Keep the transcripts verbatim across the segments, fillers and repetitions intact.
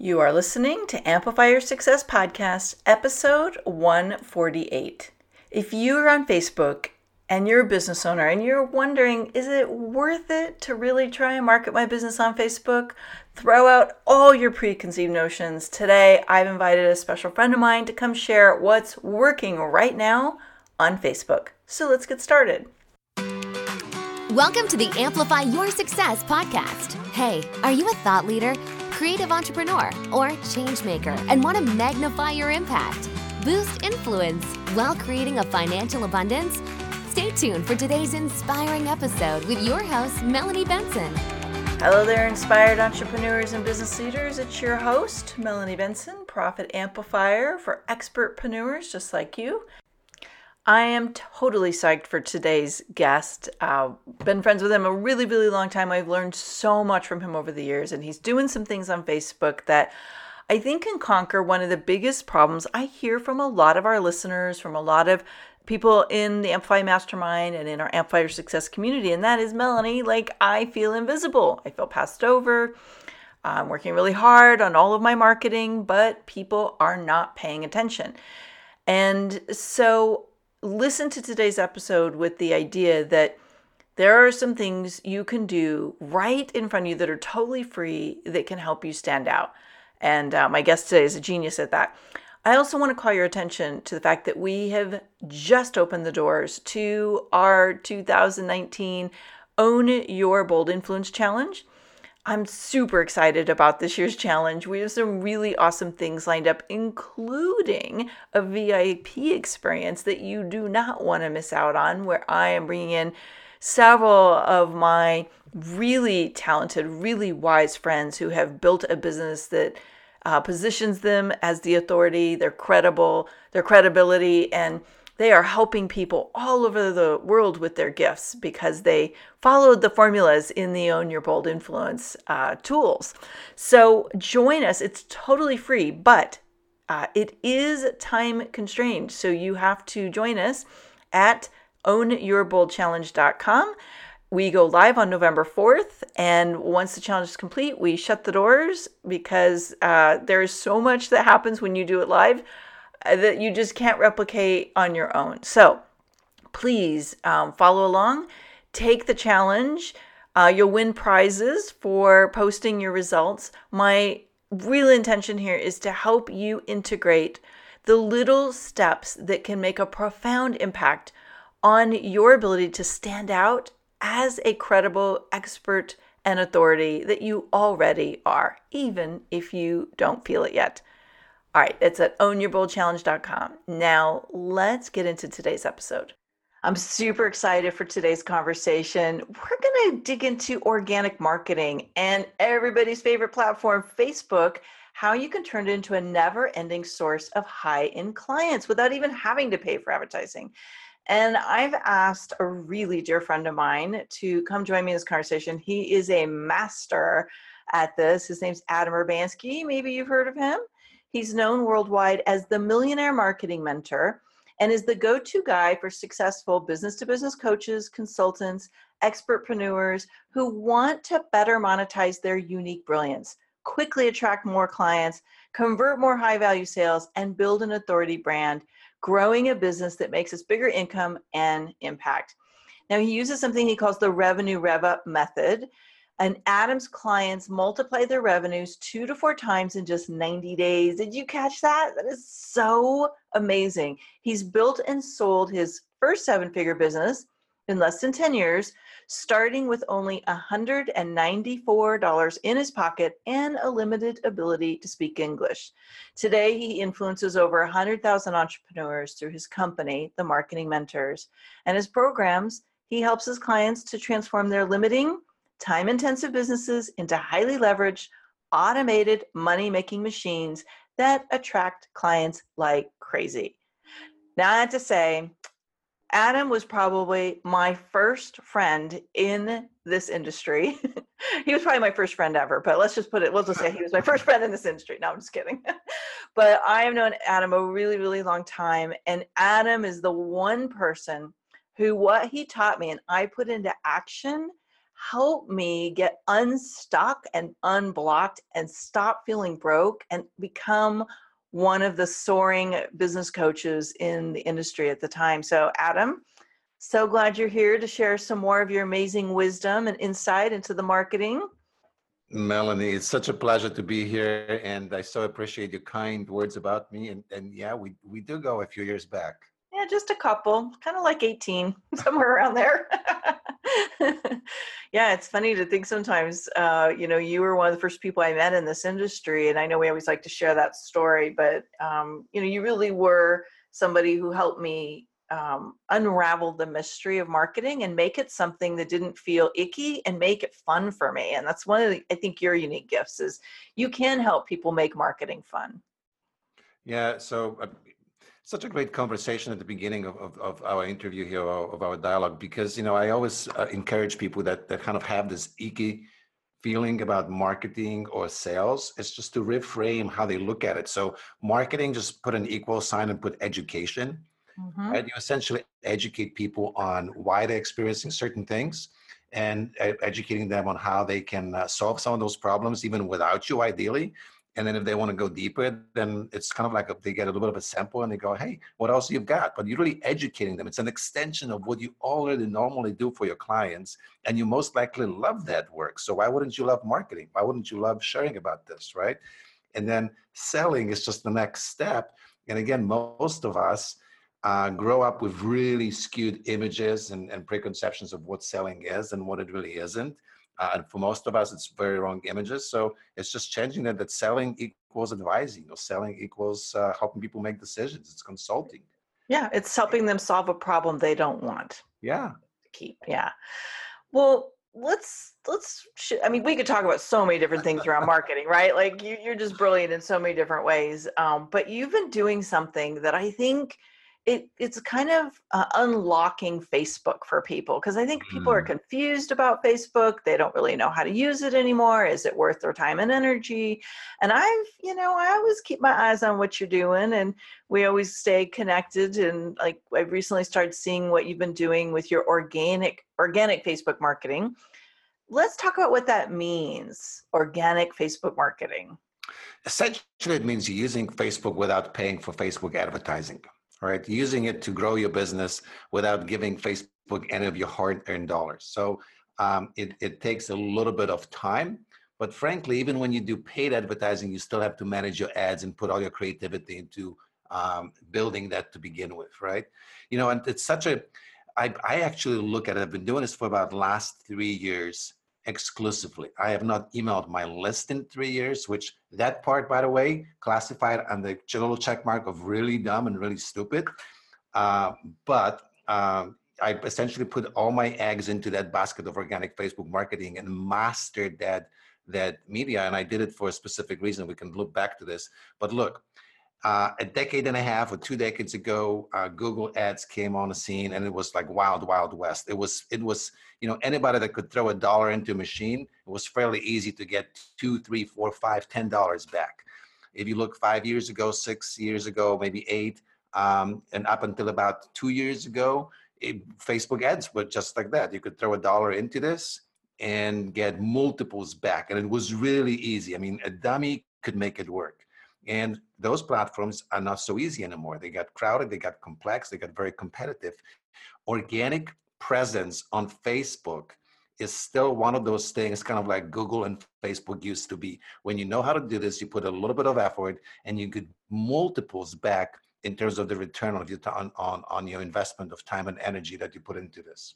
You are listening to Amplify Your Success Podcast, episode one forty-eight. If you are on Facebook and you're a business owner and you're wondering, is it worth it to really try and market my business on Facebook? Throw out all your preconceived notions. Today, I've invited a special friend of mine to come share what's working right now on Facebook. So let's get started. Welcome to the Amplify Your Success Podcast. Hey, are you a thought leader, creative entrepreneur, or change maker and want to magnify your impact, boost influence while creating a financial abundance? Stay tuned for today's inspiring episode with your host, Melanie Benson. Hello there, inspired entrepreneurs and business leaders. It's your host, Melanie Benson, Profit Amplifier for expertpreneurs just like you. I am totally psyched for today's guest. Uh, been friends with him a really, really long time. I've learned so much from him over the years, and he's doing some things on Facebook that I think can conquer one of the biggest problems I hear from a lot of our listeners, from a lot of people in the Amplify Mastermind and in our Amplify Your Success community, and that is, Melanie, like, I feel invisible. I feel passed over. I'm working really hard on all of my marketing, but people are not paying attention. And so listen to today's episode with the idea that there are some things you can do right in front of you that are totally free that can help you stand out. And uh, my guest today is a genius at that. I also want to call your attention to the fact that we have just opened the doors to our two thousand nineteen Own Your Bold Influence Challenge. I'm super excited about this year's challenge. We have some really awesome things lined up, including a V I P experience that you do not want to miss out on, where I am bringing in several of my really talented, really wise friends who have built a business that uh, positions them as the authority. They're credible, their credibility, and they are helping people all over the world with their gifts because they followed the formulas in the Own Your Bold Influence uh, tools. So join us. It's totally free, but uh, it is time constrained. So you have to join us at own your bold challenge dot com. We go live on November fourth, and once the challenge is complete, we shut the doors because uh, there is so much that happens when you do it live that you just can't replicate on your own. So please um, follow along, take the challenge. Uh, you'll win prizes for posting your results. My real intention here is to help you integrate the little steps that can make a profound impact on your ability to stand out as a credible expert and authority that you already are, even if you don't feel it yet. All right, it's at own your bold challenge dot com. Now, let's get into today's episode. I'm super excited for today's conversation. We're going to dig into organic marketing and everybody's favorite platform, Facebook, how you can turn it into a never-ending source of high-end clients without even having to pay for advertising. And I've asked a really dear friend of mine to come join me in this conversation. He is a master at this. His name's Adam Urbanski. Maybe you've heard of him. He's known worldwide as the Millionaire Marketing Mentor and is the go-to guy for successful business-to-business coaches, consultants, expertpreneurs who want to better monetize their unique brilliance, quickly attract more clients, convert more high-value sales, and build an authority brand, growing a business that makes us bigger income and impact. Now, he uses something he calls the Revenue Rev-Up method. And Adam's clients multiply their revenues two to four times in just ninety days. Did you catch that? That is so amazing. He's built and sold his first seven-figure business in less than ten years, starting with only one hundred ninety-four dollars in his pocket and a limited ability to speak English. Today, he influences over one hundred thousand entrepreneurs through his company, The Marketing Mentors. And his programs, he helps his clients to transform their limiting, time-intensive businesses into highly leveraged, automated money-making machines that attract clients like crazy. Now, I have to say, Adam was probably my first friend in this industry. He was probably my first friend ever, but let's just put it, we'll just say he was my first friend in this industry. No, I'm just kidding. But I have known Adam a really, really long time. And Adam is the one person who what he taught me and I put into action help me get unstuck and unblocked and stop feeling broke and become one of the soaring business coaches in the industry at the time. So Adam, so glad you're here to share some more of your amazing wisdom and insight into the marketing. Melanie, it's such a pleasure to be here, and I so appreciate your kind words about me. And, and yeah, we, we do go a few years back. Yeah, just a couple, kind of like eighteen, somewhere around there. Yeah, it's funny to think sometimes, uh, you know, you were one of the first people I met in this industry, and I know we always like to share that story, but, um, you know, you really were somebody who helped me um, unravel the mystery of marketing and make it something that didn't feel icky and make it fun for me. And that's one of the, I think your unique gifts is you can help people make marketing fun. Yeah, so uh, such a great conversation at the beginning of, of, of our interview here, of our dialogue, because, you know, I always uh, encourage people that, that kind of have this icky feeling about marketing or sales. It's just to reframe how they look at it. So marketing, just put an equal sign and put education. Mm-hmm. Right? You essentially educate people on why they're experiencing certain things and uh, educating them on how they can uh, solve some of those problems, even without you, ideally. And then if they want to go deeper, then it's kind of like a, they get a little bit of a sample and they go, hey, what else you've got? But you're really educating them. It's an extension of what you already normally do for your clients. And you most likely love that work. So why wouldn't you love marketing? Why wouldn't you love sharing about this, right? And then selling is just the next step. And again, most of us uh, grow up with really skewed images and, and preconceptions of what selling is and what it really isn't. Uh, and for most of us, it's very wrong images. So it's just changing that, that selling equals advising, or selling equals uh, helping people make decisions. It's consulting. Yeah, it's helping them solve a problem they don't want. Yeah. To keep, yeah. Well, let's, let's, I mean, we could talk about so many different things around marketing, right? Like you, you're just brilliant in so many different ways. Um, but you've been doing something that I think It, it's kind of uh, unlocking Facebook for people, because I think people are confused about Facebook. They don't really know how to use it anymore. Is it worth their time and energy? And I've, you know, I always keep my eyes on what you're doing, and we always stay connected. And like I've recently started seeing what you've been doing with your organic, organic Facebook marketing. Let's talk about what that means, organic Facebook marketing. Essentially, it means using Facebook without paying for Facebook advertising. Right, using it to grow your business without giving Facebook any of your hard-earned dollars. So um, it, it takes a little bit of time, but frankly, even when you do paid advertising, you still have to manage your ads and put all your creativity into um, building that to begin with, right? You know, and it's such a, I, I actually look at it, I've been doing this for about the last three years exclusively. I have not emailed my list in three years, which that part, by the way, classified on the little check mark of really dumb and really stupid. Uh, but um, I essentially put all my eggs into that basket of organic Facebook marketing and mastered that, that media. And I did it for a specific reason. We can look back to this. But look, Uh, a decade and a half or two decades ago, uh, Google Ads came on the scene, and it was like wild, wild west. It was, it was, you know, anybody that could throw a dollar into a machine, it was fairly easy to get two, three, four, five, ten dollars back. If you look five years ago, six years ago, maybe eight, um, and up until about two years ago, it, Facebook ads were just like that. You could throw a dollar into this and get multiples back, and it was really easy. I mean, a dummy could make it work. And those platforms are not so easy anymore. They got crowded, they got complex, they got very competitive. Organic presence on Facebook is still one of those things, kind of like Google and Facebook used to be. When you know how to do this, you put a little bit of effort and you get multiples back in terms of the return on your, on, on, on your investment of time and energy that you put into this.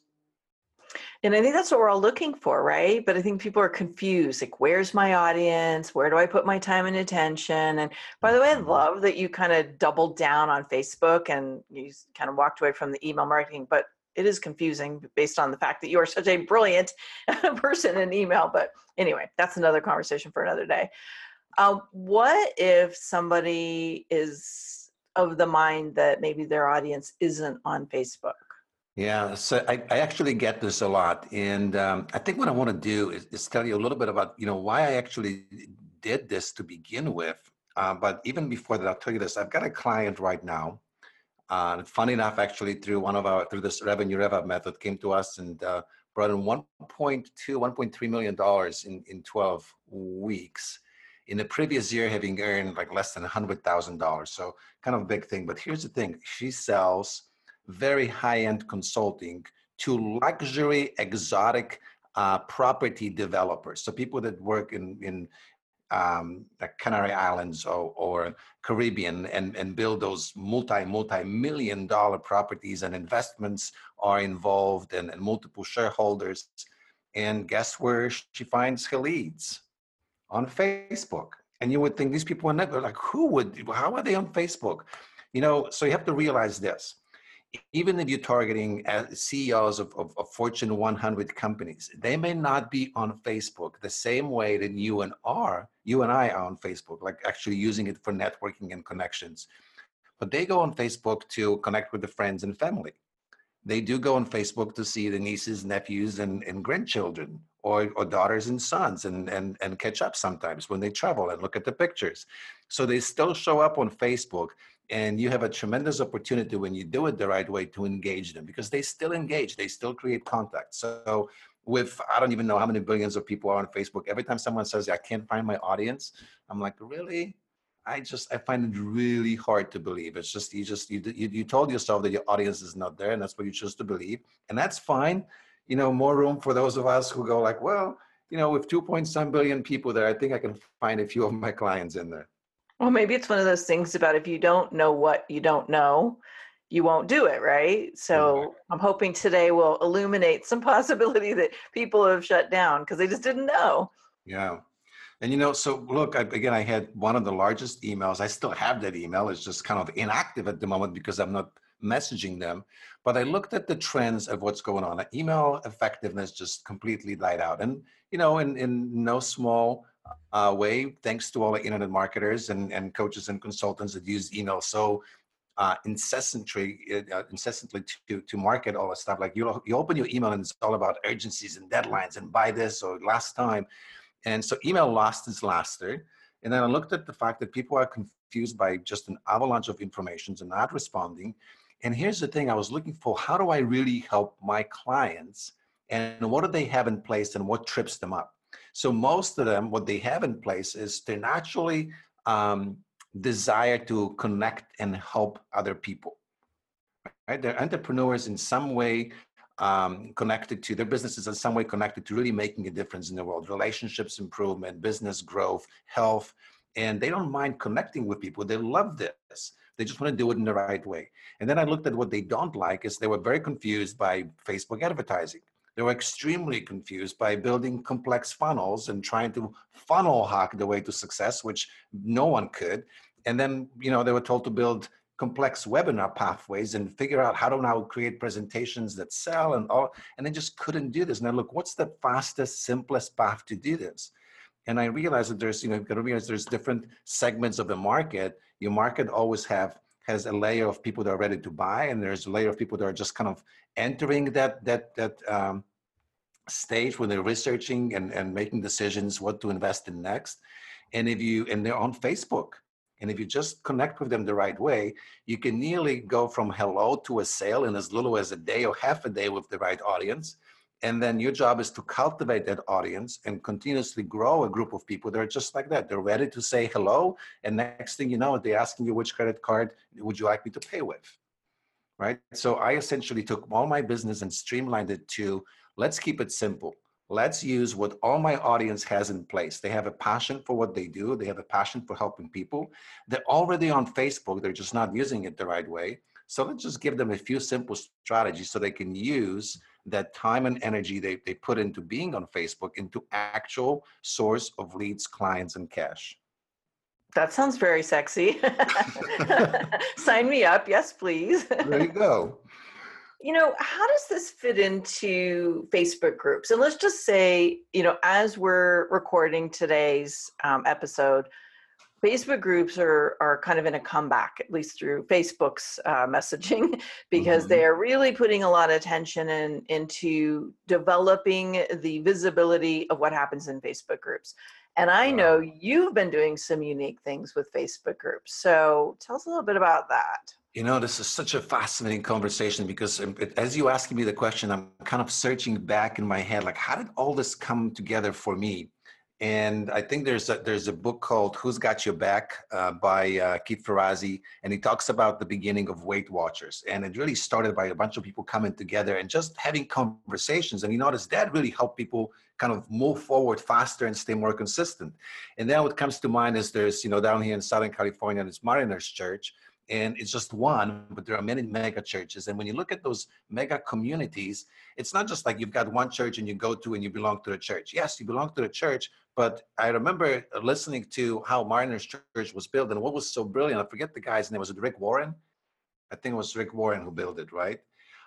And I think that's what we're all looking for, right? But I think people are confused. Like, where's my audience? Where do I put my time and attention? And by the way, I love that you kind of doubled down on Facebook and you kind of walked away from the email marketing, but it is confusing based on the fact that you are such a brilliant person in email. But anyway, that's another conversation for another day. Uh, what if somebody is of the mind that maybe their audience isn't on Facebook? Yeah, so I, I actually get this a lot. And um, I think what I want to do is, is tell you a little bit about, you know, why I actually did this to begin with. Uh, but even before that, I'll tell you this. I've got a client right now. Uh, funny enough, actually, through one of our, through this revenue rev up method, came to us and uh, brought in one point two, one point three million dollars in, in twelve weeks. In the previous year, having earned like less than one hundred thousand dollars. So kind of a big thing. But here's the thing. She sells very high-end consulting to luxury, exotic uh, property developers. So people that work in, in um, the Canary Islands or, or Caribbean and, and build those multi, multi-million dollar properties, and investments are involved, and, and multiple shareholders. And guess where she finds her leads? On Facebook. And you would think these people are never like, who would, how are they on Facebook? You know, so you have to realize this. Even if you're targeting C E Os of, of, of Fortune one hundred companies, they may not be on Facebook the same way that you and are, you and I are on Facebook, like actually using it for networking and connections. But they go on Facebook to connect with the friends and family. They do go on Facebook to see the nieces, nephews, and, and grandchildren, or, or daughters and sons, and, and, and catch up sometimes when they travel and look at the pictures. So they still show up on Facebook, and you have a tremendous opportunity when you do it the right way to engage them, because they still engage, they still create contact. So with, I don't even know how many billions of people are on Facebook. Every time someone says, I can't find my audience, I'm like, really? I just, I find it really hard to believe. It's just, you just, you, you, you told yourself that your audience is not there, and that's what you choose to believe. And that's fine. You know, more room for those of us who go like, well, you know, with two point some billion people there, I think I can find a few of my clients in there. Well, maybe it's one of those things about, if you don't know what you don't know, you won't do it, right? So right. I'm hoping today will illuminate some possibility that people have shut down because they just didn't know. Yeah. And, you know, so look, I, again, I had one of the largest emails. I still have that email. It's just kind of inactive at the moment because I'm not messaging them. But I looked at the trends of what's going on. Email effectiveness just completely died out. And, you know, in, in no small uh, way, thanks to all the internet marketers and, and coaches and consultants that use email so uh, incessantly, uh, incessantly to, to market all the stuff. Like you, you open your email and it's all about urgencies and deadlines and buy this or last time. And so email lost its luster. And then I looked at the fact that people are confused by just an avalanche of information and not responding. And here's the thing, I was looking for, how do I really help my clients, and what do they have in place and what trips them up? So most of them, what they have in place is their naturally um, desire to connect and help other people, right? They're entrepreneurs in some way, um, connected to their businesses in some way connected to really making a difference in the world, relationships improvement, business growth, health, and they don't mind connecting with people. They love this. They just want to do it in the right way. And then I looked at what they don't like is they were very confused by Facebook advertising. They were extremely confused by building complex funnels and trying to funnel hack the way to success, which no one could. And then, you know, they were told to build complex webinar pathways and figure out how to now create presentations that sell and all, and they just couldn't do this. And I look, what's the fastest, simplest path to do this? And I realized that there's, you know, you've got to realize there's different segments of the market. Your market always have has a layer of people that are ready to buy, and there's a layer of people that are just kind of entering that that that um, stage when they're researching and, and making decisions what to invest in next. And if you and they're on Facebook. And if you just connect with them the right way, you can nearly go from hello to a sale in as little as a day or half a day with the right audience. And then your job is to cultivate that audience and continuously grow a group of people that are just like that. They're ready to say hello. And next thing you know, they're asking you which credit card would you like me to pay with, right? So I essentially took all my business and streamlined it to, let's keep it simple. Let's use what all my audience has in place. They have a passion for what they do. They have a passion for helping people. They're already on Facebook. They're just not using it the right way. So let's just give them a few simple strategies so they can use that time and energy they, they put into being on Facebook into actual source of leads, clients, and cash. That sounds very sexy. Sign me up. Yes, please. There you go. You know, how does this fit into Facebook groups? And let's just say, you know, as we're recording today's um, episode, Facebook groups are are kind of in a comeback, at least through Facebook's uh, messaging, because mm-hmm. they are really putting a lot of attention in, into developing the visibility of what happens in Facebook groups. And I wow. know you've been doing some unique things with Facebook groups. So tell us a little bit about that. You know, this is such a fascinating conversation because um, it, as you asking me the question, I'm kind of searching back in my head, like, how did all this come together for me? And I think there's a, there's a book called Who's Got Your Back uh, by uh, Keith Ferrazzi, and he talks about the beginning of Weight Watchers. And it really started by a bunch of people coming together and just having conversations. And you notice that really helped people kind of move forward faster and stay more consistent. And then what comes to mind is there's, you know, down here in Southern California, there's Mariners Church. And it's just one, but there are many mega churches. And when you look at those mega communities, it's not just like you've got one church and you go to and you belong to the church. Yes, you belong to the church, but I remember listening to how Mariners Church was built and what was so brilliant. I forget the guy's name. Was it Rick Warren? I think it was Rick Warren who built it, right?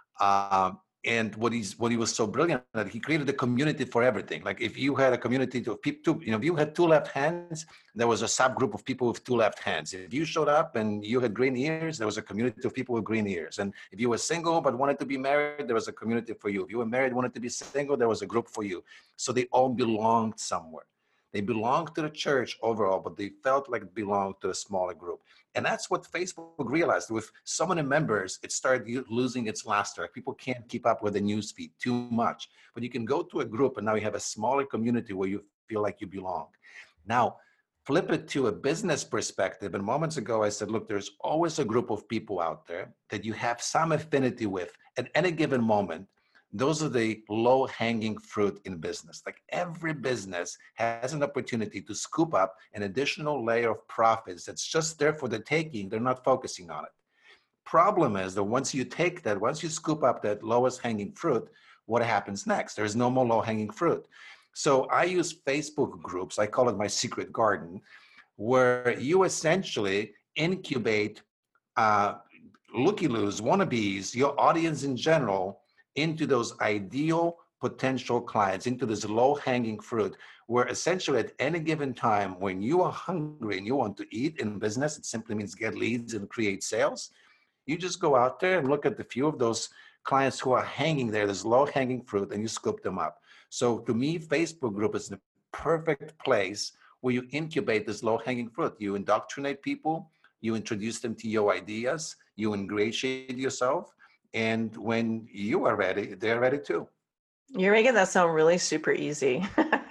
Um, and what he's what he was so brilliant that he created a community for everything. Like if you had a community of people, you know, if you had two left hands, there was a subgroup of people with two left hands. If you showed up and you had green ears, there was a community of people with green ears. And if you were single but wanted to be married, there was a community for you. If you were married, wanted to be single, there was a group for you. So they all belonged somewhere. They belonged to the church overall, but they felt like it belonged to a smaller group. And that's what Facebook realized. With so many members, it started losing its luster. People can't keep up with the newsfeed too much. But you can go to a group and now you have a smaller community where you feel like you belong. Now, flip it to a business perspective. And moments ago, I said, look, there's always a group of people out there that you have some affinity with at any given moment. Those are the low-hanging fruit in business. Like every business has an opportunity to scoop up an additional layer of profits that's just there for the taking. They're not focusing on it. Problem is that once you take that, once you scoop up that lowest hanging fruit, what happens next? There's no more low-hanging fruit. So I use Facebook groups, I call it my secret garden, where you essentially incubate uh, looky-loos, wannabes, your audience in general, into those ideal potential clients, into this low-hanging fruit, where essentially at any given time, when you are hungry and you want to eat in business, it simply means get leads and create sales. You just go out there and look at the few of those clients who are hanging there, this low-hanging fruit, and you scoop them up. So to me, Facebook group is the perfect place where you incubate this low-hanging fruit. You indoctrinate people, you introduce them to your ideas, you ingratiate yourself, and when you are ready, they're ready too. You're making that sound really super easy.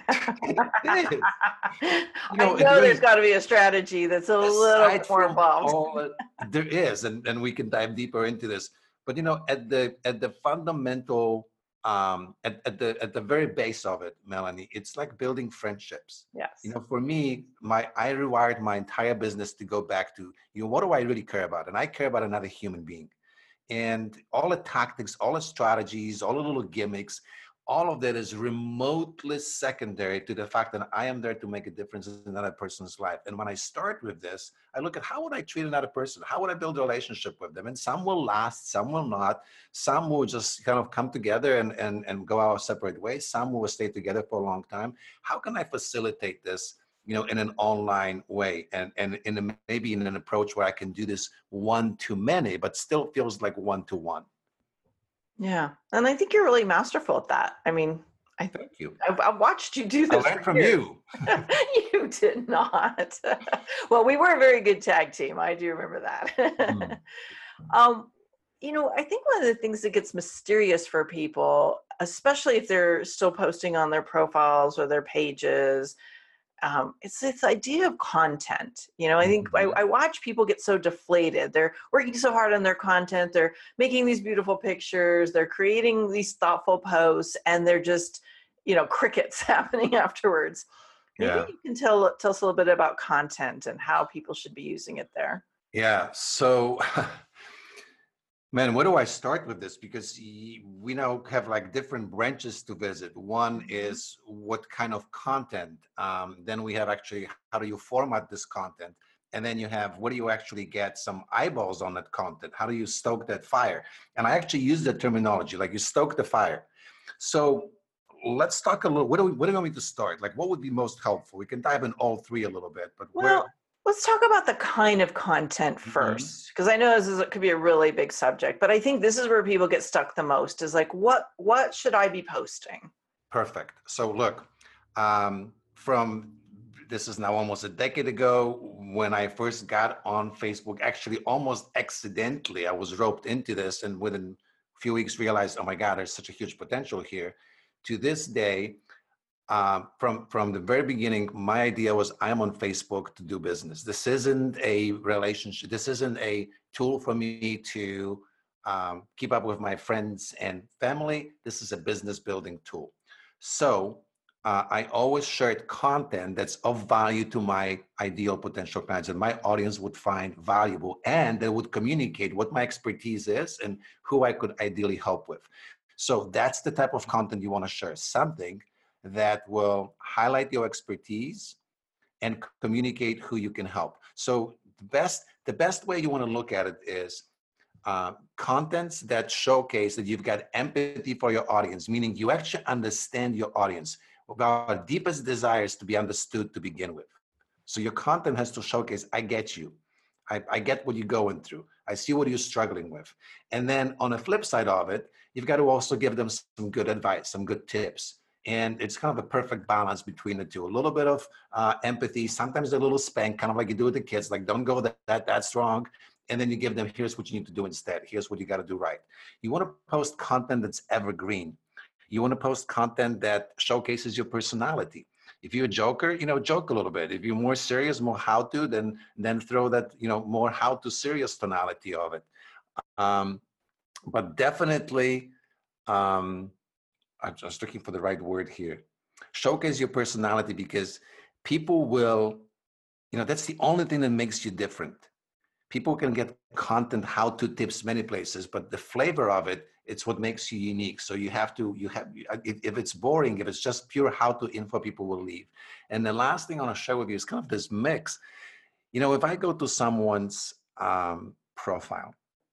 It is. You know, I know really, there's got to be a strategy that's a little more involved. All, there is, and, and we can dive deeper into this. But you know, at the at the fundamental, um, at, at the at the very base of it, Melanie, it's like building friendships. Yes. You know, for me, my I rewired my entire business to go back to, you know, what do I really care about? And I care about another human being. And all the tactics, all the strategies, all the little gimmicks, all of that is remotely secondary to the fact that I am there to make a difference in another person's life. And when I start with this, I look at how would I treat another person? How would I build a relationship with them? And some will last, some will not. Some will just kind of come together and, and, and go our separate ways. Some will stay together for a long time. How can I facilitate this, you know, in an online way, and, and in a, maybe in an approach where I can do this one to many, but still feels like one to one. Yeah. And I think you're really masterful at that. I mean, I thank you. I, I watched you do this. I learned from you. You did not. Well, we were a very good tag team. I do remember that. Mm. um, you know, I think one of the things that gets mysterious for people, especially if they're still posting on their profiles or their pages, Um, it's this idea of content. You know, I think I, I watch people get so deflated. They're working so hard on their content. They're making these beautiful pictures. They're creating these thoughtful posts, and they're just, you know, crickets happening afterwards. Maybe yeah. you can tell, tell us a little bit about content and how people should be using it there. Yeah. So, man, where do I start with this? Because we now have like different branches to visit. One is what kind of content. Um, then we have actually, how do you format this content? And then you have, what do you actually get some eyeballs on that content? How do you stoke that fire? And I actually use that terminology, like you stoke the fire. So let's talk a little, what do we, what do we want me to start? Like what would be most helpful? We can dive in all three a little bit, but well, where? Let's talk about the kind of content first, because mm-hmm. I know this is, it could be a really big subject, but I think this is where people get stuck the most is like, what, what should I be posting? Perfect. So look, um, from this is now almost a decade ago when I first got on Facebook, actually almost accidentally. I was roped into this and within a few weeks realized, oh my God, there's such a huge potential here. To this day, uh, from, from the very beginning, my idea was I'm on Facebook to do business. This isn't a relationship. This isn't a tool for me to um, keep up with my friends and family. This is a business building tool. So uh, I always shared content that's of value to my ideal potential clients and my audience would find valuable, and they would communicate what my expertise is and who I could ideally help with. So that's the type of content you want to share, something that will highlight your expertise and communicate who you can help. So the best, the best way you want to look at it is uh, contents that showcase that you've got empathy for your audience, meaning you actually understand your audience. Our deepest desire is to be understood to begin with. So your content has to showcase, I get you. I, I get what you're going through. I see what you're struggling with. And then on the flip side of it, you've got to also give them some good advice, some good tips. And it's kind of a perfect balance between the two. A little bit of uh, empathy, sometimes a little spank, kind of like you do with the kids, like don't go that, that that's wrong. And then you give them, here's what you need to do instead. Here's what you got to do right. You want to post content that's evergreen. You want to post content that showcases your personality. If you're a joker, you know, joke a little bit. If you're more serious, more how to, then then throw that, you know, more how to serious tonality of it. Um, but definitely, um, I'm just looking for the right word here. Showcase your personality, because people will, you know, that's the only thing that makes you different. People can get content, how-to tips many places, but the flavor of it, it's what makes you unique. So you have to, you have, if it's boring, if it's just pure how-to info, people will leave. And the last thing I want to share with you is kind of this mix. You know, if I go to someone's um, profile,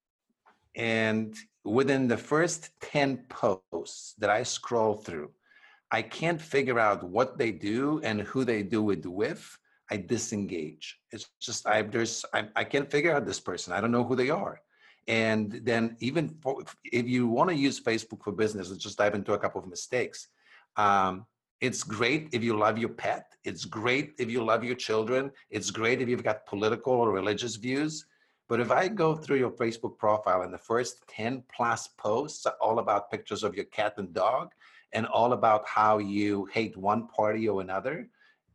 and within the first ten posts that I scroll through, I can't figure out what they do and who they do it with, I disengage. It's just, I, there's, I, I can't figure out this person. I don't know who they are. And then even for, if you want to use Facebook for business, let's just dive into a couple of mistakes. Um, it's great if you love your pet. It's great if you love your children. It's great if you've got political or religious views. But if I go through your Facebook profile and the first ten plus posts are all about pictures of your cat and dog and all about how you hate one party or another,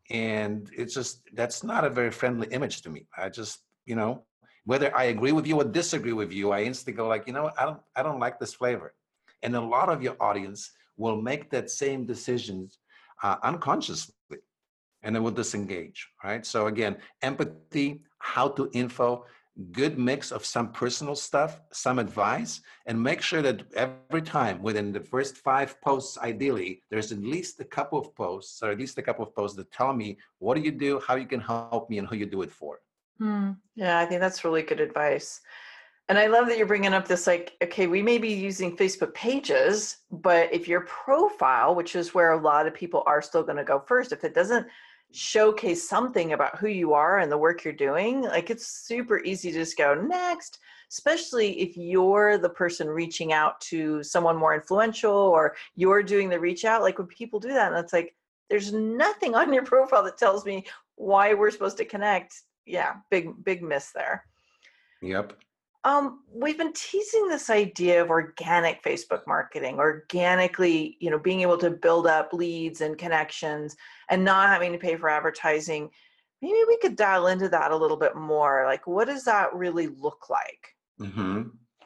and it's just, that's not a very friendly image to me. I just, you know, whether I agree with you or disagree with you, I instantly go like, you know, I don't, I don't like this flavor. And a lot of your audience will make that same decision uh, unconsciously, and they will disengage, right? So again, empathy, how to info, good mix of some personal stuff, some advice, and make sure that every time within the first five posts, ideally, there's at least a couple of posts or at least a couple of posts that tell me what do you do, how you can help me, and who you do it for. Hmm. Yeah, I think that's really good advice. And I love that you're bringing up this, like, okay, we may be using Facebook pages, but if your profile, which is where a lot of people are still going to go first, if it doesn't showcase something about who you are and the work you're doing, like it's super easy to just go next, especially if you're the person reaching out to someone more influential or you're doing the reach out. Like when people do that, and it's like, there's nothing on your profile that tells me why we're supposed to connect. Yeah, big, big miss there. Yep. Um, we've been teasing this idea of organic Facebook marketing, organically, you know, being able to build up leads and connections and not having to pay for advertising. Maybe we could dial into that a little bit more. Like, what does that really look like? Mm-hmm.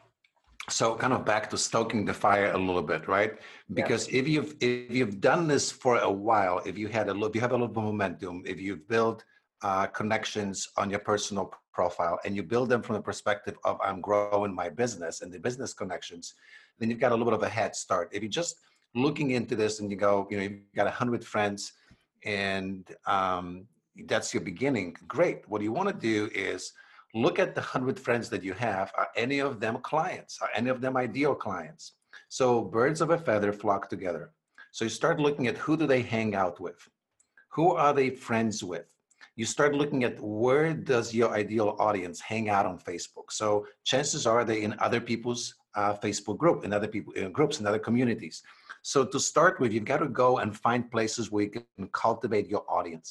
So kind of back to stoking the fire a little bit, right? Because yeah. if you've if you've done this for a while, if you had a little, if you have a little momentum, if you've built uh, connections on your personal profile and you build them from the perspective of I'm growing my business and the business connections, then you've got a little bit of a head start. If you're just looking into this and you go, you know, you've got a hundred friends and um, that's your beginning, great. What you want to do is look at the hundred friends that you have. Are any of them clients? Are any of them ideal clients? So birds of a feather flock together. So you start looking at who do they hang out with? Who are they friends with? You start looking at where does your ideal audience hang out on Facebook. So chances are they in other people's uh, Facebook group, in other people in groups, in other communities. So to start with, you've got to go and find places where you can cultivate your audience.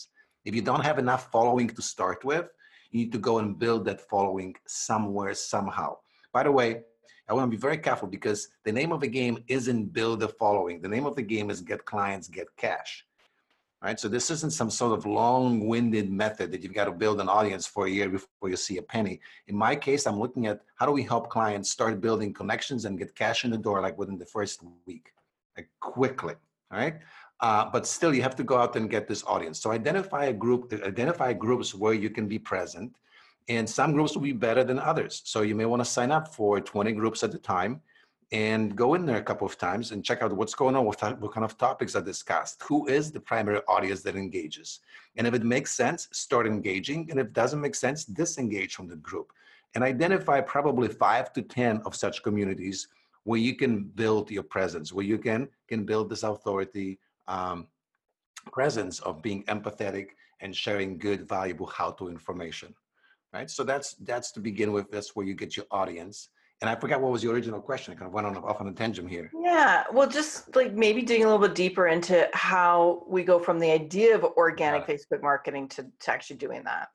If you don't have enough following to start with, you need to go and build that following somewhere, somehow. By the way, I want to be very careful because the name of the game isn't build a following. The name of the game is get clients, get cash. Right? So this isn't some sort of long-winded method that you've got to build an audience for a year before you see a penny. In my case, I'm looking at how do we help clients start building connections and get cash in the door like within the first week, like quickly, all right? Uh, but still, you have to go out and get this audience. So identify a group, identify groups where you can be present, and some groups will be better than others. So you may want to sign up for twenty groups at a time and go in there a couple of times and check out what's going on, what, what kind of topics are discussed, who is the primary audience that engages. And if it makes sense, start engaging. And if it doesn't make sense, disengage from the group. And identify probably five to ten of such communities where you can build your presence, where you can, can build this authority um, presence of being empathetic and sharing good, valuable how-to information, right? So that's, that's to begin with, that's where you get your audience. And I forgot what was your original question. I kind of went on off on a tangent here. Yeah, well, just like maybe digging a little bit deeper into how we go from the idea of organic yeah. Facebook marketing to, to actually doing that.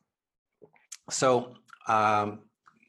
So, um,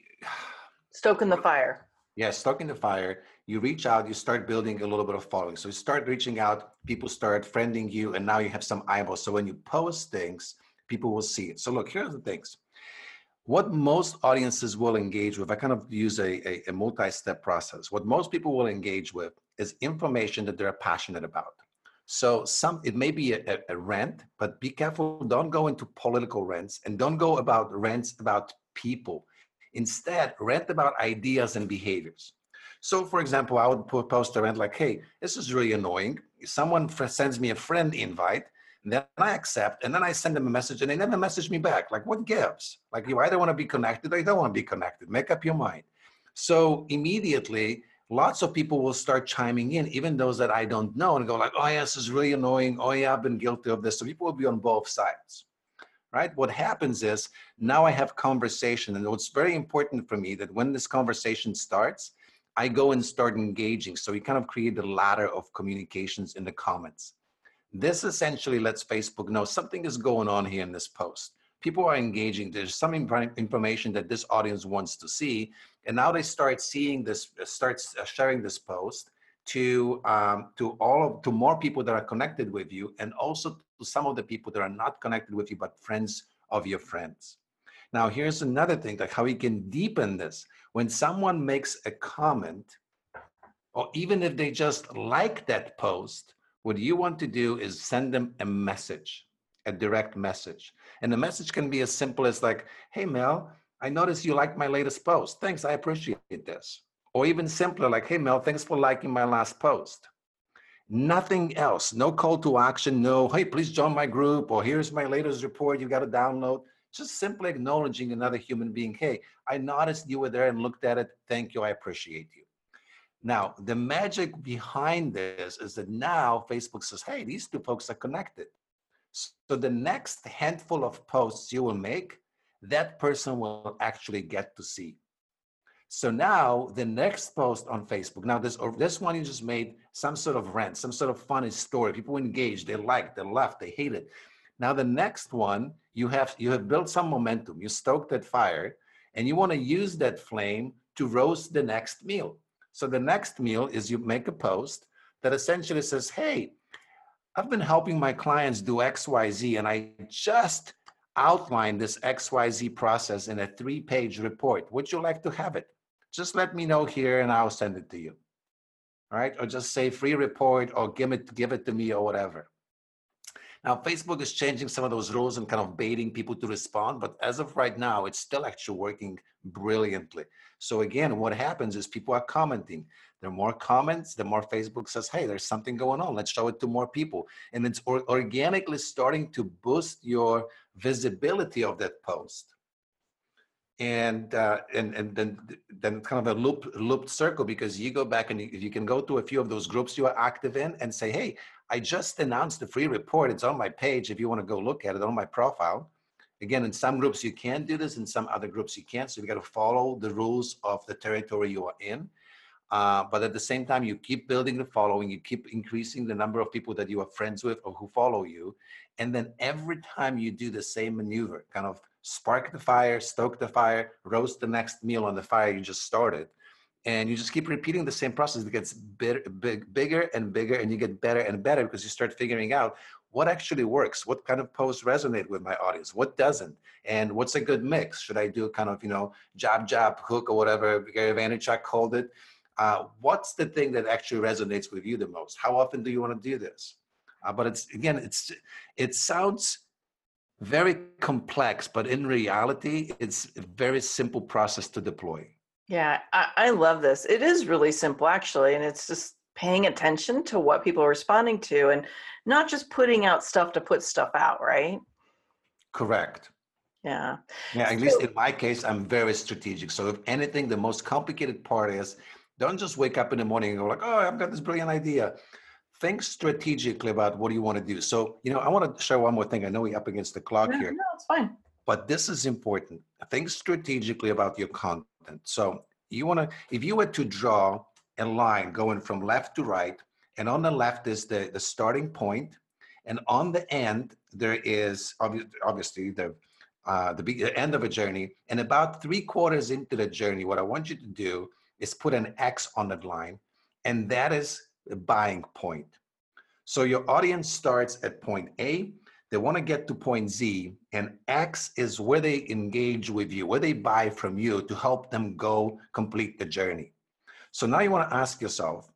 stoking the fire. Yeah, stoking the fire. You reach out, you start building a little bit of following. So you start reaching out, people start friending you, and now you have some eyeballs. So when you post things, people will see it. So look, here are the things. What most audiences will engage with, I kind of use a, a, a multi-step process. What most people will engage with is information that they're passionate about. So some, it may be a, a rant, but be careful, don't go into political rants and don't go about rants about people. Instead, rant about ideas and behaviors. So for example, I would post a rant like, hey, this is really annoying. Someone sends me a friend invite, and then I accept, and then I send them a message, and they never message me back. Like, what gives? Like, you either want to be connected or you don't want to be connected. Make up your mind. So immediately, lots of people will start chiming in, even those that I don't know, and go like, oh, yeah, this is really annoying. Oh, yeah, I've been guilty of this. So people will be on both sides, right? What happens is, now I have conversation, and what's very important for me that when this conversation starts, I go and start engaging. So we kind of create the ladder of communications in the comments. This essentially lets Facebook know something is going on here in this post. People are engaging. There's some information that this audience wants to see. And now they start seeing this, start sharing this post to, um, to all of, to more people that are connected with you, and also to some of the people that are not connected with you, but friends of your friends. Now, here's another thing, like how we can deepen this. When someone makes a comment, or even if they just like that post, what you want to do is send them a message, a direct message. And the message can be as simple as like, hey, Mel, I noticed you liked my latest post. Thanks, I appreciate this. Or even simpler, like, hey, Mel, thanks for liking my last post. Nothing else, no call to action, no, hey, please join my group, or here's my latest report you got to download. Just simply acknowledging another human being. Hey, I noticed you were there and looked at it. Thank you, I appreciate you. Now, the magic behind this is that now Facebook says, hey, these two folks are connected. So the next handful of posts you will make, that person will actually get to see. So now the next post on Facebook, now this, or this one you just made some sort of rant, some sort of funny story. People engaged, they liked, they left, they hated. Now the next one, you have, you have built some momentum, you stoked that fire, and you want to use that flame to roast the next meal. So the next meal is you make a post that essentially says, hey, I've been helping my clients do X Y Z, and I just outlined this X Y Z process in a three-page report. Would you like to have it? Just let me know here and I'll send it to you. All right, or just say free report, or give it, give it to me, or whatever. Now, Facebook is changing some of those rules and kind of baiting people to respond, but as of right now, it's still actually working brilliantly. So again, what happens is people are commenting. There are more comments, the more Facebook says, hey, there's something going on. Let's show it to more people. And it's or organically starting to boost your visibility of that post. And uh, and and then then kind of a loop looped circle, because you go back and you, you can go to a few of those groups you are active in and say, hey, I just announced the free report. It's on my page if you want to go look at it, on my profile. Again, in some groups you can do this, in some other groups you can't. So you got to follow the rules of the territory you are in. Uh, but at the same time, you keep building the following, you keep increasing the number of people that you are friends with or who follow you. And then every time you do the same maneuver, kind of spark the fire, stoke the fire, roast the next meal on the fire you just started. And you just keep repeating the same process. It gets big, big, bigger and bigger, and you get better and better because you start figuring out what actually works, what kind of posts resonate with my audience, what doesn't, and what's a good mix. Should I do kind of, you know, jab, jab, hook, or whatever Gary Vaynerchuk called it? Uh, what's the thing that actually resonates with you the most? How often do you want to do this? Uh, but it's, again, it's it sounds very complex, but in reality, it's a very simple process to deploy. Yeah, I, I love this. It is really simple, actually, and it's just paying attention to what people are responding to and not just putting out stuff to put stuff out, right? Correct. Yeah. Yeah, at so, least in my case, I'm very strategic. So if anything, the most complicated part is don't just wake up in the morning and go like, oh, I've got this brilliant idea. Think strategically about what do you want to do. So, you know, I want to share one more thing. I know we're up against the clock no, here. No, it's fine. But this is important. Think strategically about your content. So you want to, if you were to draw a line going from left to right, and on the left is the, the starting point, and on the end, there is obviously the, uh, the, the end of a journey, and about three quarters into the journey, what I want you to do is put an X on that line, and that is the buying point. So your audience starts at point A, they want to get to point Z, and X is where they engage with you, where they buy from you to help them go complete the journey. So now you want to ask yourself,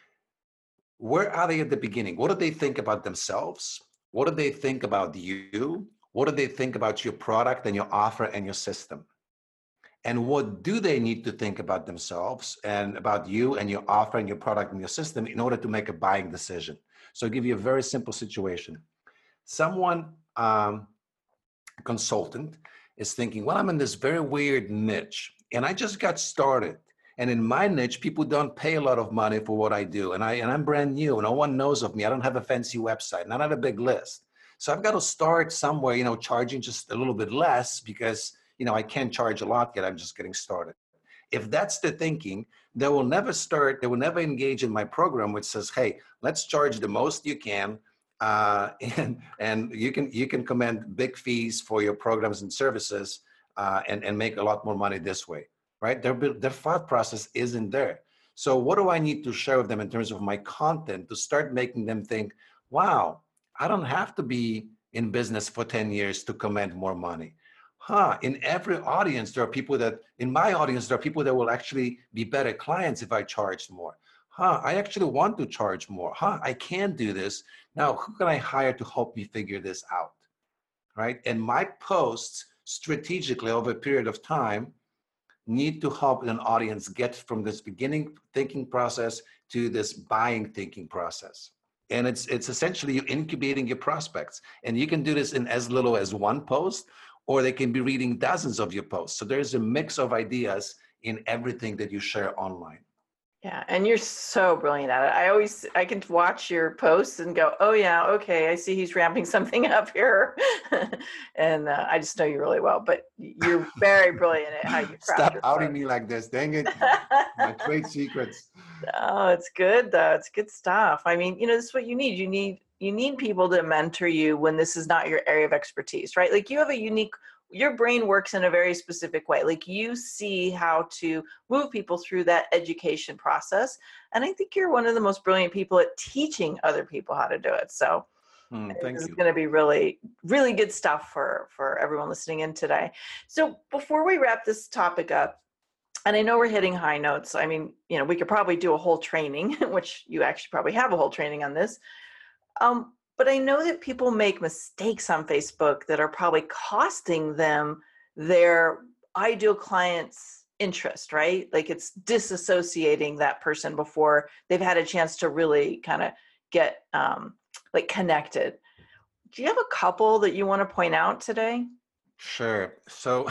where are they at the beginning? What do they think about themselves? What do they think about you? What do they think about your product and your offer and your system? And what do they need to think about themselves and about you and your offer and your product and your system in order to make a buying decision? So I'll give you a very simple situation. Someone, um, consultant, is thinking, well, I'm in this very weird niche and I just got started. And in my niche, people don't pay a lot of money for what I do. And, I, and I'm brand new. No one knows of me. I don't have a fancy website. And I don't have a big list. So I've got to start somewhere, you know, charging just a little bit less because, you know, I can't charge a lot yet. I'm just getting started. If that's the thinking, they will never start, they will never engage in my program, which says, hey, let's charge the most you can. Uh, and and you can you can command big fees for your programs and services uh, and, and make a lot more money this way, right? Their, their thought process isn't there. So what do I need to share with them in terms of my content to start making them think, wow, I don't have to be in business for ten years to command more money. Huh, in every audience, there are people that, in my audience, there are people that will actually be better clients if I charged more. Huh, I actually want to charge more. Huh, I can do this. Now, who can I hire to help me figure this out, right? And my posts strategically over a period of time need to help an audience get from this beginning thinking process to this buying thinking process. And it's it's essentially you incubating your prospects. And you can do this in as little as one post, or they can be reading dozens of your posts. So there's a mix of ideas in everything that you share online. Yeah, and you're so brilliant at it. I always, I can watch your posts and go, oh yeah, okay, I see he's ramping something up here. and uh, I just know you really well, but you're very brilliant at how you craft Stop your outing posts. me like this, dang it. My trade secrets. Oh, it's good though. It's good stuff. I mean, you know, this is what you need. You need, you need people to mentor you when this is not your area of expertise, right? Like you have a unique, your brain works in a very specific way. Like you see how to move people through that education process. And I think you're one of the most brilliant people at teaching other people how to do it. So mm, thank this you. is going to be really, really good stuff for, for everyone listening in today. So before we wrap this topic up, and I know we're hitting high notes. I mean, you know, we could probably do a whole training, which you actually probably have a whole training on this. Um, But I know that people make mistakes on Facebook that are probably costing them their ideal client's interest, right? Like it's disassociating that person before they've had a chance to really kind of get um, like connected. Do you have a couple that you want to point out today? Sure. So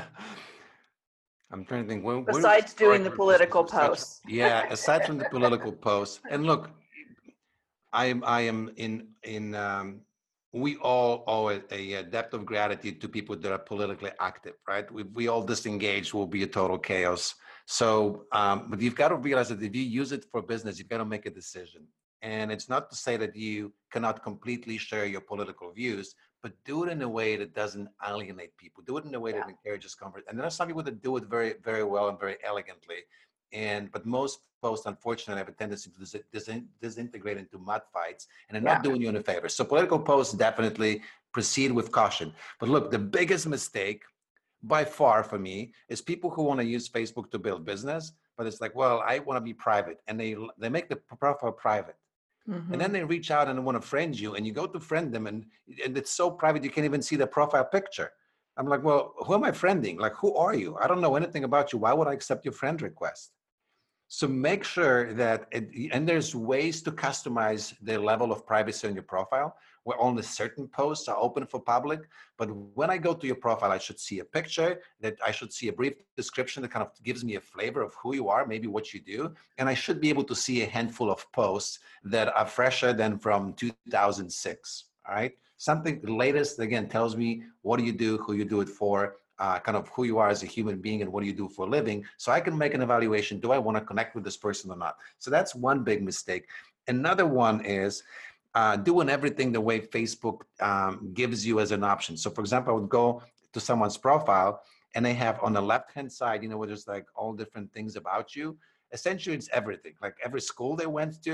I'm trying to think. When, Besides doing the political posts. Yeah, aside from the political posts. And look, I am I am in in um, we all owe a, a debt of gratitude to people that are politically active, right? We, we all disengage will be a total chaos. So, um, but you've got to realize that if you use it for business, you've got to make a decision. And it's not to say that you cannot completely share your political views, but do it in a way that doesn't alienate people. Do it in a way Yeah. that encourages comfort. And there are some people that do it very, very well and very elegantly. And but most posts, unfortunately, have a tendency to dis- dis- disintegrate into mud fights, and they're Yeah. not doing you any favor. So political posts definitely proceed with caution. But look, the biggest mistake by far for me is people who want to use Facebook to build business, but it's like, well, I want to be private, and they they make the profile private. Mm-hmm. And then they reach out and want to friend you, and you go to friend them, and, and it's so private you can't even see the profile picture. I'm like, well, who am I friending? Like, who are you? I don't know anything about you. Why would I accept your friend request? So make sure that, it, and there's ways to customize the level of privacy on your profile, where only certain posts are open for public. But when I go to your profile, I should see a picture, that I should see a brief description that kind of gives me a flavor of who you are, maybe what you do. And I should be able to see a handful of posts that are fresher than from two thousand six, all right? Something latest, again, tells me what do you do, who you do it for, Uh, kind of who you are as a human being and what do you do for a living, so I can make an evaluation. Do I want to connect with this person or not? So that's one big mistake. Another one is uh, doing everything the way Facebook um, gives you as an option. So for example, I would go to someone's profile and they have on the left hand side, you know, where there's like all different things about you. Essentially it's everything, like every school they went to,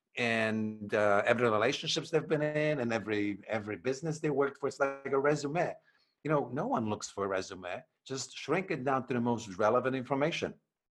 and uh, every relationships they've been in, and every every business they worked for. It's like a resume. You know, no one looks for a resume. Just shrink it down to the most relevant information,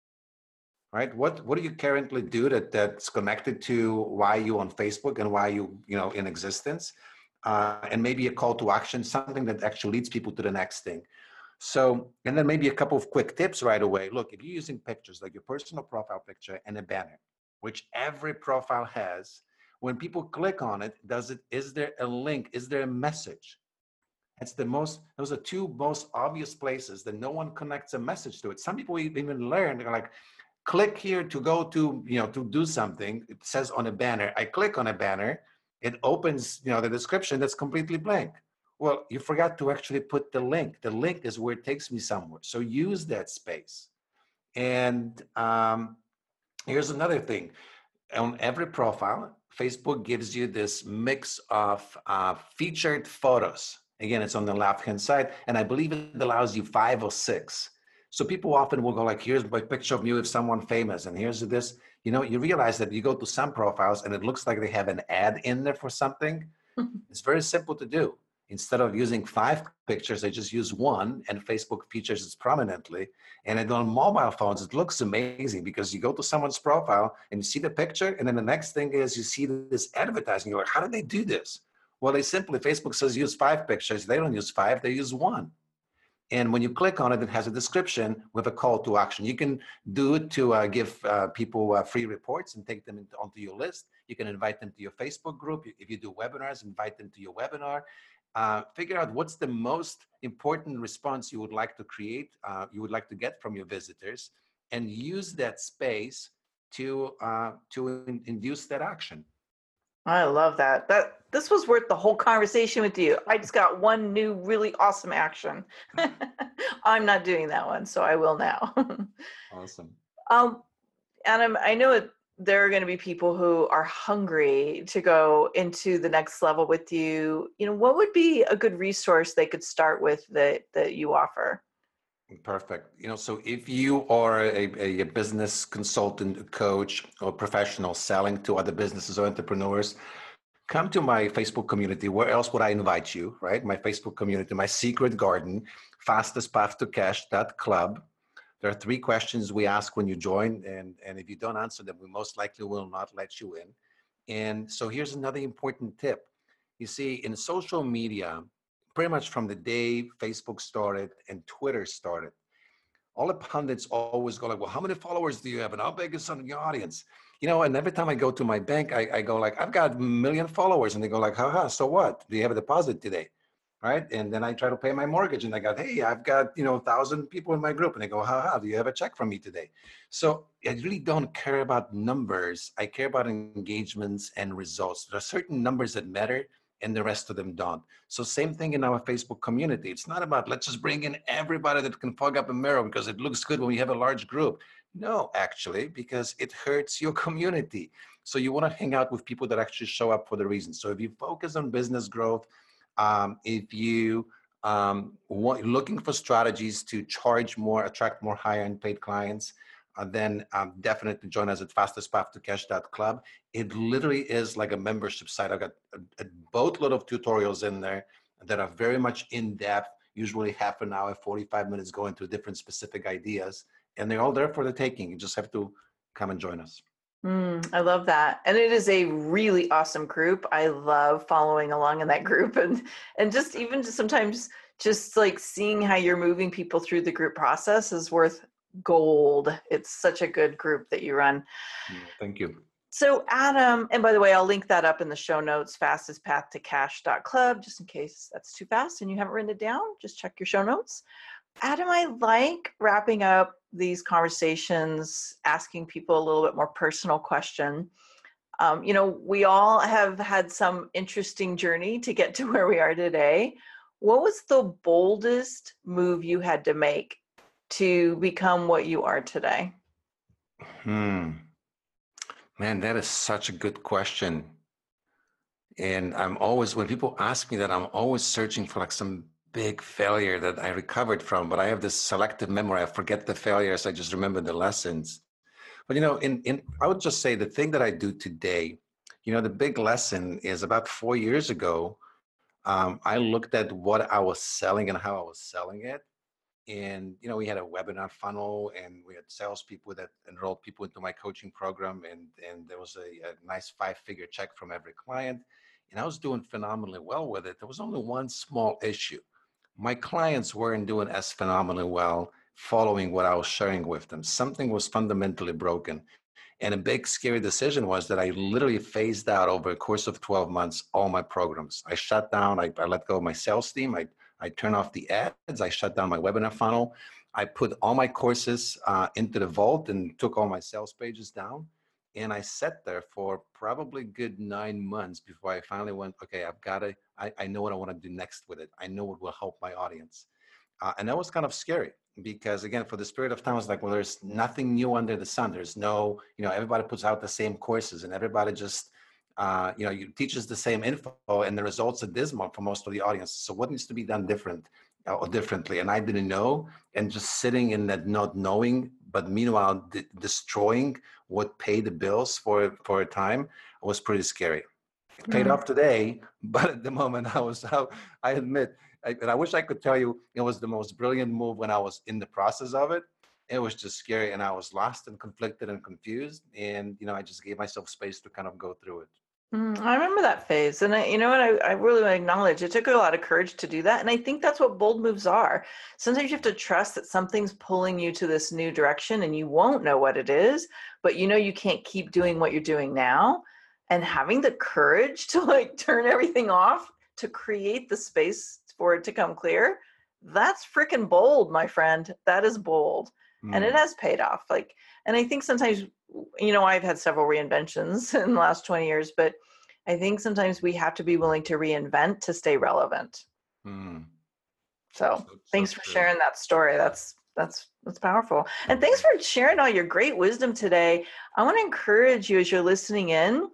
right? What what do you currently do that that's connected to why you on Facebook and why you you know in existence, uh, and maybe a call to action, something that actually leads people to the next thing. So, and then maybe a couple of quick tips right away. Look, if you're using pictures like your personal profile picture and a banner, which every profile has, when people click on it, does it? Is there a link? Is there a message? It's the most, those are two most obvious places that no one connects a message to it. Some people even learn, they're like, click here to go to, you know, to do something. It says on a banner. I click on a banner, it opens, you know, the description that's completely blank. Well, you forgot to actually put the link. The link is where it takes me somewhere. So use that space. And um, here's another thing. On every profile, Facebook gives you this mix of uh, featured photos. Again, it's on the left-hand side, and I believe it allows you five or six. So people often will go like, here's my picture of me with someone famous, and here's this. You know, you realize that you go to some profiles, and it looks like they have an ad in there for something. It's very simple to do. Instead of using five pictures, I just use one, and Facebook features it prominently. And then on mobile phones, it looks amazing because you go to someone's profile and you see the picture, and then the next thing is you see this advertising. You're like, how did they do this? Well, they simply, Facebook says use five pictures. They don't use five, they use one. And when you click on it, it has a description with a call to action. You can do it to uh, give uh, people uh, free reports and take them into, onto your list. You can invite them to your Facebook group. If you do webinars, invite them to your webinar. Uh, figure out what's the most important response you would like to create, uh, you would like to get from your visitors, and use that space to uh, to in- induce that action. I love that. That this was worth the whole conversation with you. I just got one new really awesome action. I'm not doing that one, so I will now. Awesome. Um, Adam, I know it, there are going to be people who are hungry to go into the next level with you. You know, what would be a good resource they could start with that that you offer? Perfect. You know, so if you are a, a business consultant, coach, or professional selling to other businesses or entrepreneurs, come to my Facebook community. Where else would I invite you, right? My Facebook community, my secret garden, fastest path to cash dot club. There are three questions we ask when you join, and, and if you don't answer them, we most likely will not let you in. And so here's another important tip. You see, in social media, pretty much from the day Facebook started and Twitter started, all the pundits always go like, well, how many followers do you have? And how big is some of your audience? You know, and every time I go to my bank, I, I go like, I've got a million followers. And they go like, haha, so what? Do you have a deposit today? Right? And then I try to pay my mortgage and I go, hey, I've got, you know, a thousand people in my group. And they go, haha, do you have a check from me today? So I really don't care about numbers. I care about engagements and results. There are certain numbers that matter. and the rest of them don't. So same thing in our Facebook community. It's not about let's just bring in everybody that can fog up a mirror because it looks good when we have a large group. No, actually, because it hurts your community. So you want to hang out with people that actually show up for the reason. So if you focus on business growth, um, if you um, want, looking for strategies to charge more, attract more higher-end paid clients, uh, then um, definitely join us at fastest path to cash dot club. It literally is like a membership site. I've got a, a boatload of tutorials in there that are very much in-depth, usually half an hour, forty-five minutes going through different specific ideas. And they're all there for the taking. You just have to come and join us. Mm, I love that. And it is a really awesome group. I love following along in that group and, and just even just sometimes just like seeing how you're moving people through the group process is worth gold. It's such a good group that you run. Thank you. So Adam, and by the way, I'll link that up in the show notes, fastest path to cash dot club, just in case that's too fast and you haven't written it down, just check your show notes. Adam, I like wrapping up these conversations, asking people a little bit more personal question. Um, you know, we all have had some interesting journey to get to where we are today. What was the boldest move you had to make to become what you are today? Hmm. Man, that is such a good question. And I'm always, when people ask me that, I'm always searching for like some big failure that I recovered from, but I have this selective memory. I forget the failures. I just remember the lessons. But, you know, in, in I would just say the thing that I do today, you know, the big lesson is about four years ago, um, I looked at what I was selling and how I was selling it. And, you know, we had a webinar funnel and we had salespeople that enrolled people into my coaching program. And, and there was a, a nice five figure check from every client. And I was doing phenomenally well with it. There was only one small issue. My clients weren't doing as phenomenally well following what I was sharing with them. Something was fundamentally broken. And a big scary decision was that I literally phased out over a course of twelve months, all my programs. I shut down, I, I let go of my sales team. I, I turned off the ads. I shut down my webinar funnel. I put all my courses uh, into the vault and took all my sales pages down. And I sat there for probably good nine months before I finally went, okay, I've got to, I, I know what I want to do next with it. I know what will help my audience. Uh, and that was kind of scary because, again, for the spirit of time, it's like, well, there's nothing new under the sun. There's no, you know, everybody puts out the same courses and everybody just, uh, you know, you teaches the same info and the results are dismal for most of the audience. So what needs to be done different uh, or differently? And I didn't know. And just sitting in that not knowing, but meanwhile, de- destroying what paid the bills for, for a time was pretty scary. It paid mm-hmm. off today, but at the moment I was out, I admit, I, and I wish I could tell you it was the most brilliant move when I was in the process of it. It was just scary and I was lost and conflicted and confused. And, you know, I just gave myself space to kind of go through it. Mm, I remember that phase. And I, you know what, I, I really acknowledge it took a lot of courage to do that. And I think that's what bold moves are. Sometimes you have to trust that something's pulling you to this new direction and you won't know what it is, but you know you can't keep doing what you're doing now. And having the courage to like turn everything off to create the space for it to come clear, that's freaking bold, my friend. That is bold. Mm. And it has paid off. Like, and I think sometimes, you know, I've had several reinventions in the last twenty years, but I think sometimes we have to be willing to reinvent to stay relevant. Mm. So, so thanks so for true. sharing that story. That's, that's, that's powerful. And thanks for sharing all your great wisdom today. I want to encourage you as you're listening in.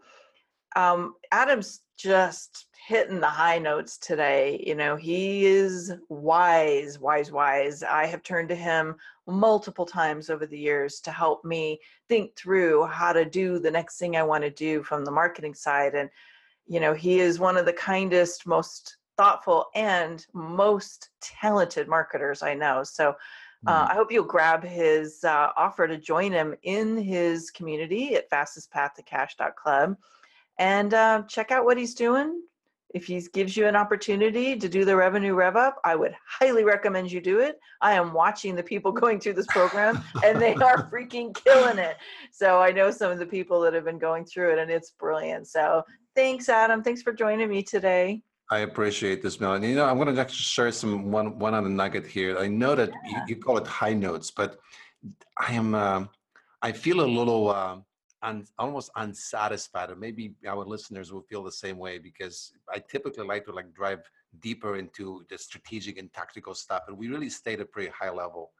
Um, Adam's just hitting the high notes today. You know, he is wise, wise, wise. I have turned to him multiple times over the years to help me think through how to do the next thing I want to do from the marketing side. And, you know, he is one of the kindest, most thoughtful, and most talented marketers I know. So uh, mm. I hope you'll grab his uh, offer to join him in his community at fastest path to cash dot club and uh, check out what he's doing. If he gives you an opportunity to do the revenue rev up, I would highly recommend you do it. I am watching the people going through this program and they are freaking killing it. So I know some of the people that have been going through it and it's brilliant. So thanks, Adam. Thanks for joining me today. I appreciate this, Melanie. You know, I'm going to actually share some one, one other nugget here. I know that yeah. you, you call it high notes, but I am, uh, I feel a little, uh, un, almost unsatisfied, or maybe our listeners will feel the same way, because I typically like to like drive deeper into the strategic and tactical stuff, and we really stay at a pretty high level.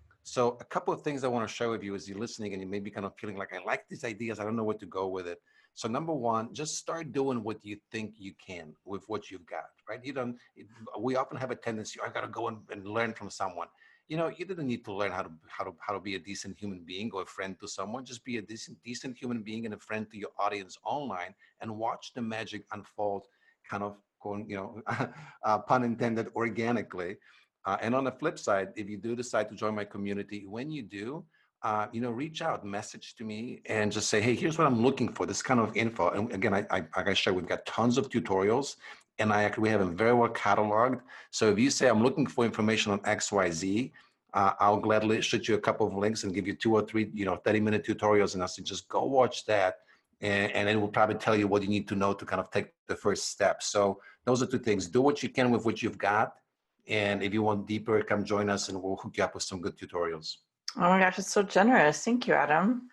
So a couple of things I want to share with you as you're listening and you may be kind of feeling like, I like these ideas, I don't know where to go with it. So number one, just start doing what you think you can with what you've got, right? You don't, we often have a tendency, I got to go and, and learn from someone. You know, you didn't need to learn how to, how to, how to be a decent human being or a friend to someone. Just be a decent, decent human being and a friend to your audience online, and watch the magic unfold, kind of going, you know, uh, pun intended, organically. Uh, and on the flip side, if you do decide to join my community, when you do, uh, you know, reach out, message to me, and just say, hey, here's what I'm looking for, this kind of info. And again, I, I, like I shared, we've got tons of tutorials, and I actually, we have them very well cataloged. So if you say, I'm looking for information on X, Y, Z, uh, I'll gladly shoot you a couple of links and give you two or three, you know, thirty minute tutorials. And I say, just go watch that. And, and it will probably tell you what you need to know to kind of take the first step. So those are two things. Do what you can with what you've got. And if you want deeper, come join us and we'll hook you up with some good tutorials. Oh my gosh, it's so generous. Thank you, Adam.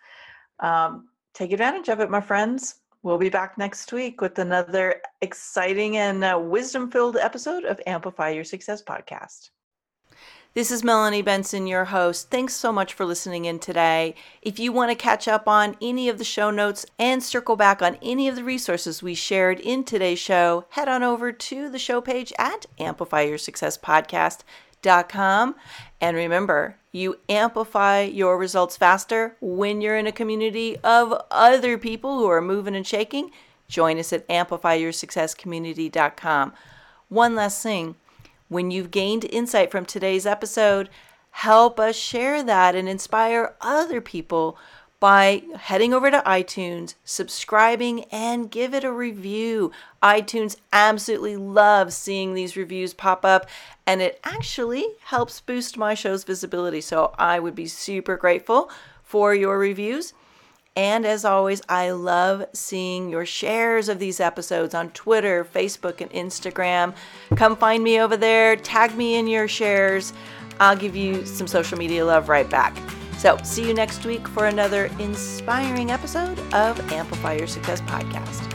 Um, take advantage of it, my friends. We'll be back next week with another exciting and uh, wisdom-filled episode of Amplify Your Success podcast. This is Melanie Benson, your host. Thanks so much for listening in today. If you want to catch up on any of the show notes and circle back on any of the resources we shared in today's show, head on over to the show page at amplify your success podcast dot com. And remember, you amplify your results faster when you're in a community of other people who are moving and shaking. Join us at amplify your success community dot com. One last thing. When you've gained insight from today's episode, help us share that and inspire other people by heading over to iTunes, subscribing, and give it a review. iTunes absolutely loves seeing these reviews pop up, and it actually helps boost my show's visibility. So I would be super grateful for your reviews. And as always, I love seeing your shares of these episodes on Twitter, Facebook, and Instagram. Come find me over there. Tag me in your shares. I'll give you some social media love right back. So see you next week for another inspiring episode of Amplify Your Success Podcast.